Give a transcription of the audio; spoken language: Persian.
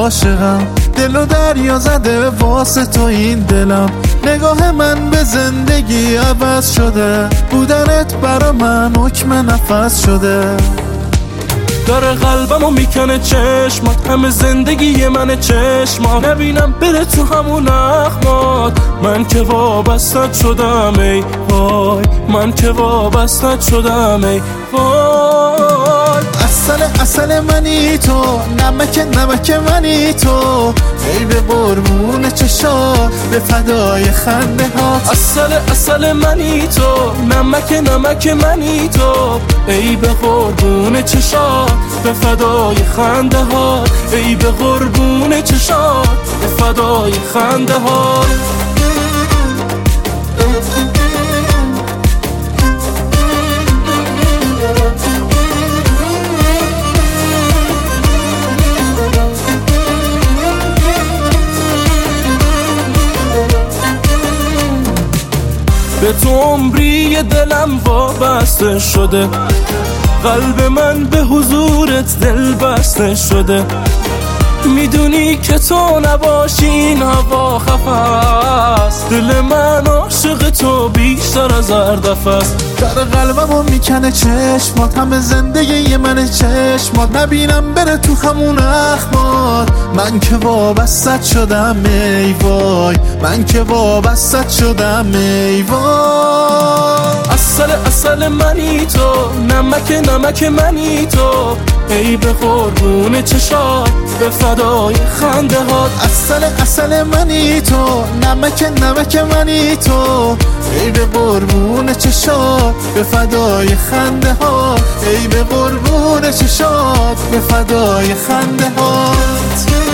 عاشقم، دل و دریا زده واسه تو این دلم. نگاه من به زندگی عوض شده، بودنت برا من حکم نفس شده. داره قلبمو میکنه چشمات، همه زندگی منه چشمات. نبینم بره تو همون اخمات، من که وابستت شدم ای وای، من که وابستت شدم ای وای. اصل منی تو، نمک منی تو، ای به قربون چشات به فدای خنده هات. اصل منی تو، نمک منی تو، ای به قربون چشات به فدای خنده هات، ای به قربون چشات به فدای خنده هات. به تو عمری دلم وابسته شده، قلب من به حضورت دل بسته شده. میدونی که تو نباشی این هوا خفه است، دل من عاشق تو بیشتر از هر دفعه است. در قلبمو میکنه چشمات، همه زندگی من چشمات. نبینم بره تو همون اخمات، من که وابستت شدم ای وای، من که وابستت شدم ای وای. اصل منی تو، نمک منی تو، ای به قربون چشات به فدای خنده هات. اصل منی تو، نمک منی تو، ای به قربون چشات به فدای خنده هات، ای به قربون چشات به فدای خنده هات.